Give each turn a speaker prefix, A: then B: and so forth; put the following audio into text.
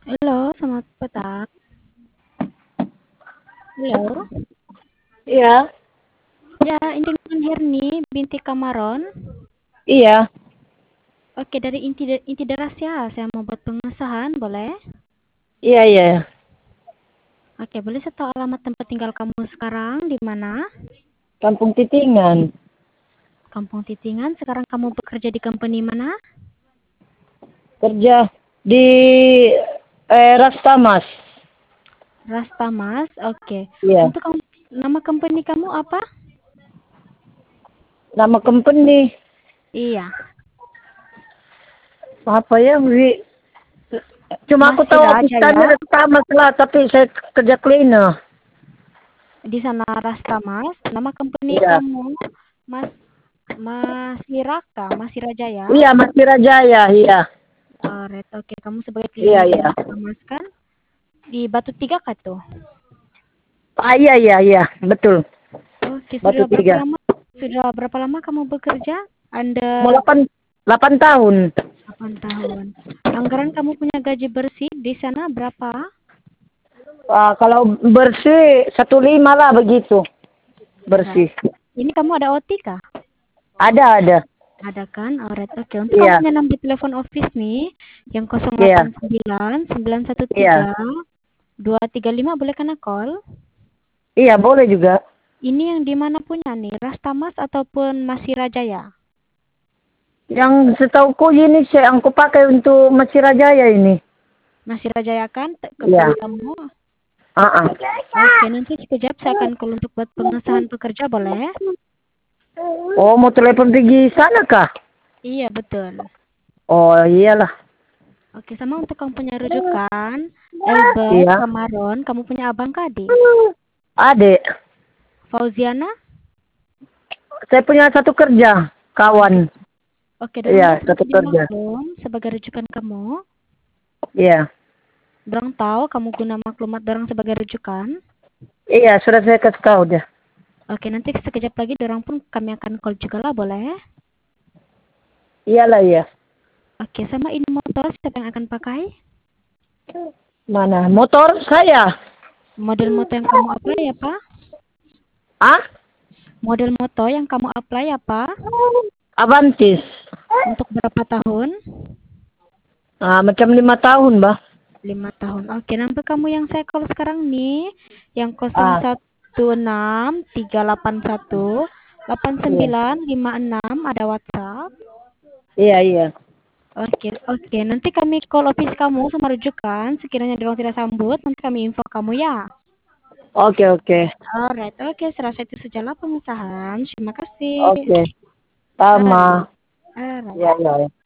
A: Halo, selamat petang. Halo.
B: Iya,
A: Ya, ini dengan Herni binti Kamaron.
B: iya,
A: Oke, dari Inti Derasya. Saya mau buat pengesahan, boleh?
B: iya, iya.
A: Oke, boleh saya tahu alamat tempat tinggal kamu sekarang di mana?
B: Kampung Titingan.
A: Kampung Titingan. Sekarang kamu bekerja di company mana?
B: Kerja di Rastamas.
A: Rastamas. Oke.
B: Iya.
A: Untuk nama company kamu apa?
B: Nama company
A: Iya,
B: apa ya, Wi? Cuma aku
A: Masih
B: tahu
A: Raja
B: office-nya
A: ya.
B: Rastamas lah, tapi saya kerja cleaner.
A: Di sana Rastamas. Nama company
B: Iya.
A: kamu Mas Masih Raka, Masih Raja ya.
B: Iya, masih Rajaya, iya.
A: Alright, oke. Kamu sebagai
B: Iya,
A: cleaner di
B: iya.
A: Rastamas kan? Di Batu Tiga kah tuh?
B: Ah, iya, iya, iya, betul.
A: Oke,
B: Batu Tiga.
A: sudah berapa lama kamu bekerja?
B: Mau
A: Anda
B: 8 tahun.
A: 8 tahun. Anggaran kamu punya gaji bersih di sana berapa?
B: Kalau bersih 1,5 lah begitu.
A: Right.
B: Bersih.
A: Ini kamu ada OT kah?
B: Ada.
A: Ada kan? Alright, oke. Untuk kamu
B: Iya,
A: punya nomor telepon office nih, yang
B: iya,
A: 089 913
B: iya.
A: 235, boleh kena call?
B: Iya, boleh juga.
A: Ini yang di mana punya nih? Rastamas ataupun Masih Rajaya?
B: Yang setauku ini sih yang aku pakai untuk Masih Rajaya ini.
A: Masih Rajaya kan
B: Iya.
A: company kamu?
B: Ah, ah.
A: Oke, nanti sekejap saya akan call untuk buat pengesahan pekerja, boleh?
B: Oh, mau telepon pergi sana kah?
A: Iya, betul.
B: Oh, iyalah.
A: Oke, sama untuk kamu punya rujukan, Elbert
B: Iya.
A: Kamaron, kamu punya abang kah, adik?
B: Adik,
A: Fauziana?
B: saya punya satu kerja,
A: Oh,
B: kawan.
A: oke, dorang
B: Iya,
A: kan
B: satu
A: sudah
B: kerja.
A: maklum sebagai rujukan kamu.
B: Iya.
A: Dorang tahu kamu guna maklumat dorang sebagai rujukan.
B: Iya, sudah saya kasih tahu dia.
A: Oke, nanti sekejap lagi dorang pun kami akan call juga lah, boleh?
B: Iyalah, iya.
A: Oke, sama ini motor siapa yang akan pakai?
B: Mana? Motor saya.
A: Model motor yang kamu apply ya, Pak?
B: Ah?
A: Model motor yang kamu apply apa?
B: Avantis.
A: Untuk berapa tahun?
B: Macam 5 tahun, bah.
A: 5 tahun. Oke, nomor kamu yang saya call sekarang nih, yang
B: Ah, iya.
A: 016381 8956, ada WhatsApp.
B: Iya, iya.
A: Oke. Nanti kami call office kamu sama rujukan. Sekiranya dorong tidak sambut, nanti kami info kamu ya.
B: Oke, oke.
A: Alright, oke. Serasa itu sajalah pengesahan. Terima kasih.
B: Oke. Sama.
A: Alright.
B: Iya, iya.